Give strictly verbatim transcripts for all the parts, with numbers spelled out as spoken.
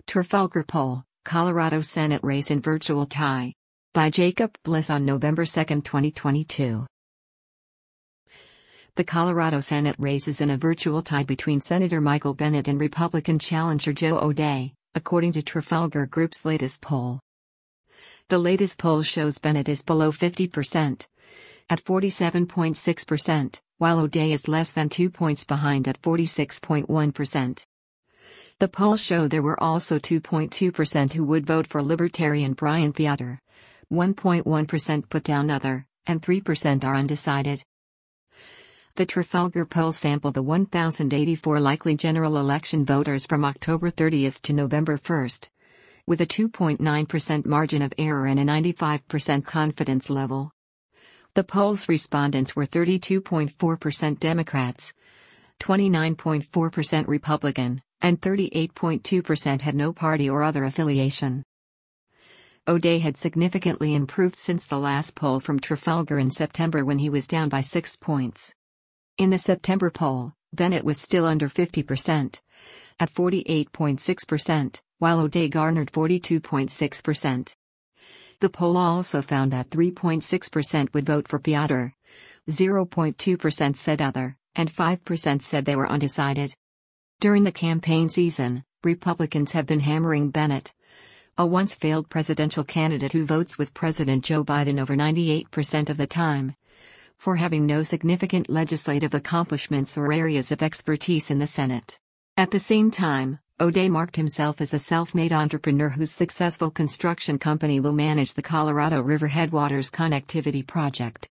Trafalgar Poll, Colorado Senate race in virtual tie. By Jacob Bliss on November second, twenty twenty-two. The Colorado Senate race is in a virtual tie between Senator Michael Bennet and Republican challenger Joe O'Dea, according to Trafalgar Group's latest poll. The latest poll shows Bennet is below fifty percent, at forty-seven point six percent, while O'Dea is less than two points behind at forty-six point one percent. The poll showed there were also two point two percent who would vote for Libertarian Brian Piotr, one point one percent put down other, and three percent are undecided. The Trafalgar poll sampled the one thousand eighty-four likely general election voters from October thirtieth to November first, with a two point nine percent margin of error and a ninety-five percent confidence level. The poll's respondents were thirty-two point four percent Democrats, twenty-nine point four percent Republican, and thirty-eight point two percent had no party or other affiliation. O'Dea had significantly improved since the last poll from Trafalgar in September when he was down by six points. In the September poll, Bennet was still under fifty percent, at forty-eight point six percent, while O'Dea garnered forty-two point six percent. The poll also found that three point six percent would vote for Piotr, zero point two percent said other, and five percent said they were undecided. During the campaign season, Republicans have been hammering Bennet, a once failed presidential candidate who votes with President Joe Biden over ninety-eight percent of the time, for having no significant legislative accomplishments or areas of expertise in the Senate. At the same time, O'Dea marked himself as a self-made entrepreneur whose successful construction company will manage the Colorado River Headwaters Connectivity Project.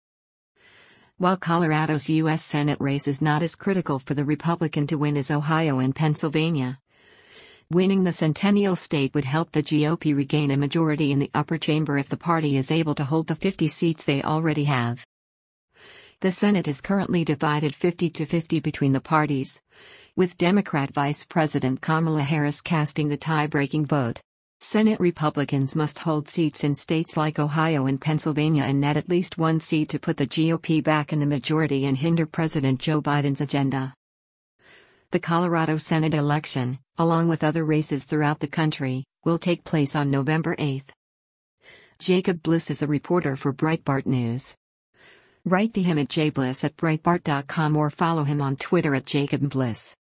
While Colorado's U S Senate race is not as critical for the Republican to win as Ohio and Pennsylvania, winning the Centennial State would help the G O P regain a majority in the upper chamber if the party is able to hold the fifty seats they already have. The Senate is currently divided fifty to fifty between the parties, with Democrat Vice President Kamala Harris casting the tie-breaking vote. Senate Republicans must hold seats in states like Ohio and Pennsylvania and net at least one seat to put the G O P back in the majority and hinder President Joe Biden's agenda. The Colorado Senate election, along with other races throughout the country, will take place on November eighth. Jacob Bliss is a reporter for Breitbart News. Write to him at jbliss at breitbart dot com or follow him on Twitter at Jacob Bliss.